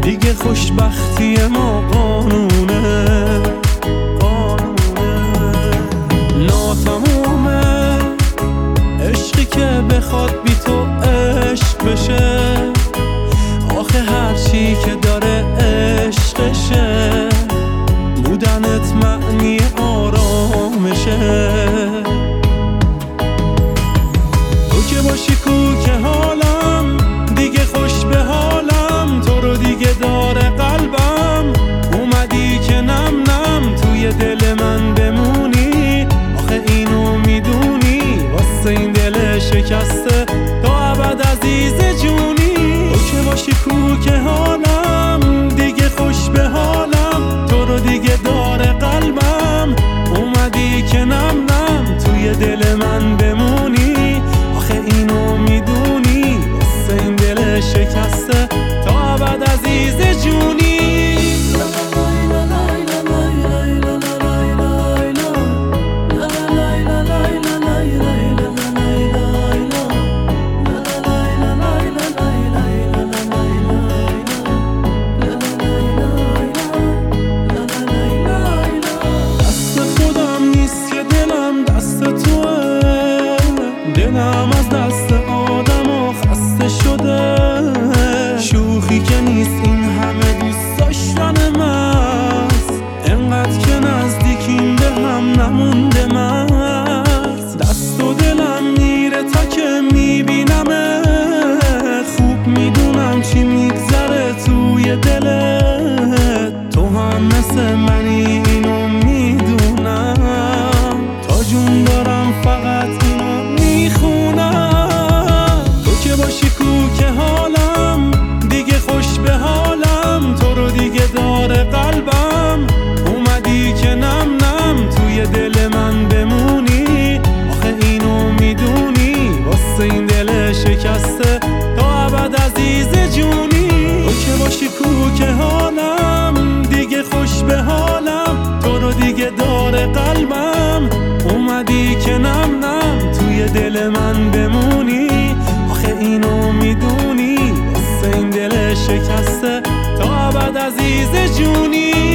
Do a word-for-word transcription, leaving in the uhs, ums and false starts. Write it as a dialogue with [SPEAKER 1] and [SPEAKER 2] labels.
[SPEAKER 1] دیگه خوشبختی ما قانونه قانونه ناتمومه عشقی که بخواد بی تو عشق بشه آخه هرچی که داره عشقشه بودنت معنی آرامشه تو که باشی کو که حالم دیگه خوش به حالم تو رو دیگه داره قلبم اومدی که نم نم توی دل من بمونی آخه اینو میدونی واسه این دل شکسته تا ابد عزیز جونی تو که باشی کو که حالم دیگه خوش به حالم تو رو دیگه داره قلبم اومدی که نم نم توی دل من بمونی آخه اینو میدونی واسه این دل شکسته تا ابد عزیز جونی دلم از دست آدم و خسته شده شوخی که نیست این همه دوست داشتن ماست انقدر که نزدیکیم به هم نمونده مست دست و دلم میره تا که میبینم خوب میدونم چی میگذره توی دلت تو هم مثل منی اینو میدونم تا جون دارم فقط اینو میخونم تو که باشی کو که حالم دیگه خوش به حالم تو رو دیگه داره قلبم اومدی که نم نم توی دل من بمونی آخه اینو میدونی واسه این دل شکسته تا ابد عزیز جونی تو که باشی کو که حالم دیگه خوش به حالم تو رو دیگه داره قلبم اومدی که نم نم توی دل من بمونی آخه اینو میدونی واسه این دل شکسته تا ابد عزیز جونی